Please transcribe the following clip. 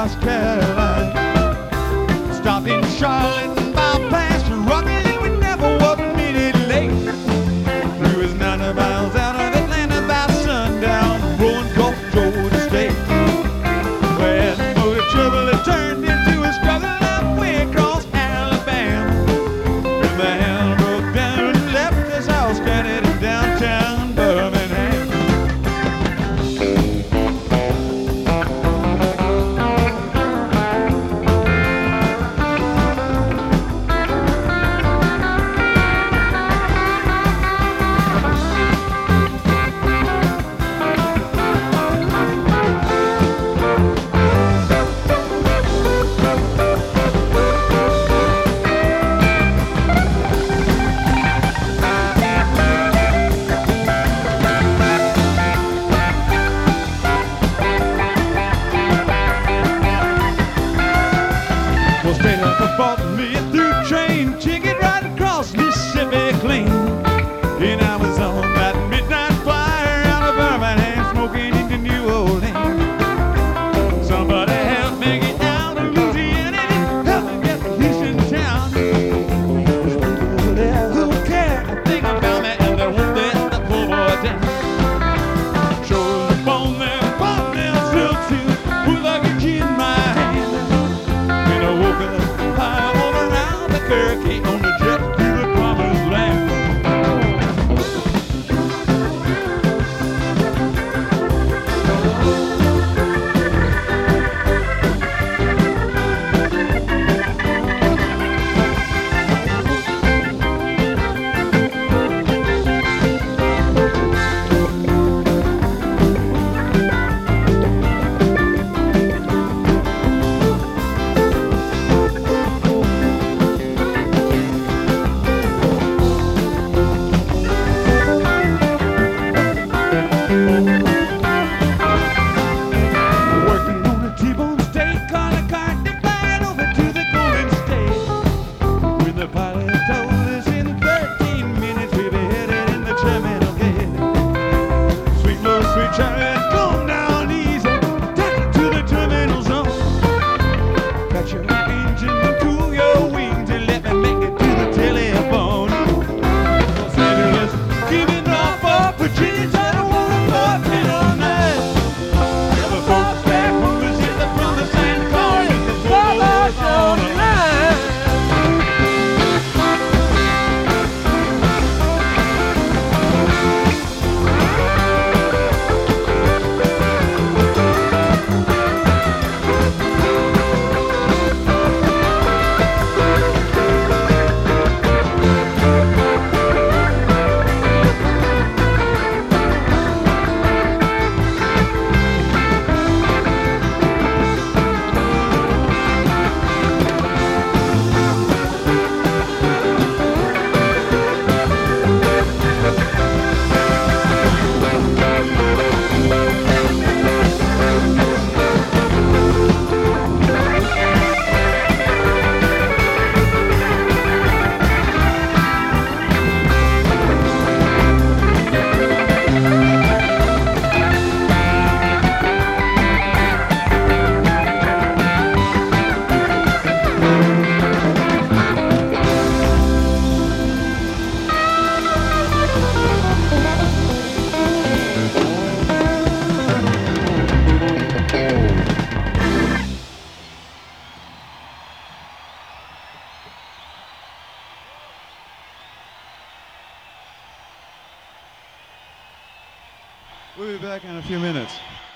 South Carolina. Stopped in Charlotte and bypassed Raleigh. We never was a minute late. We was 90 miles out of Atlanta by sundown, rolling Gulf Georgia State. Well, motor trouble had turned into a struggle halfway across Alabama. And the hand broke down and left us all stranded in downtown Birmingham. Well, straight up and bought me a through train ticket right across Mississippi clean. And I was on that midnight flyer out of Birmingham, smoking into New Orleans. Somebody help me get out of Louisiana and help me get to Houston town. Who cares? I think I found that and they won't let the poor boy down. Showed up on their bottom silk suit with like a key in my hand. And I woke up high over around the Cherokee on the jet to the promised land. Working on a T-bone steak on a cart to fly it over to the Golden State. When the pilot told us in 13 minutes we'd be headed in the terminal gate. Sweet little sweet chariot, calm down easy, take it to the terminal zone. Cut your engine and cool your wings and let me make it to the telephone. Los Angeles, giving off for Virginia, Title 114 all night. Never folks back from the city from the San Carlos, the Flowers on the line. We'll be back in a few minutes.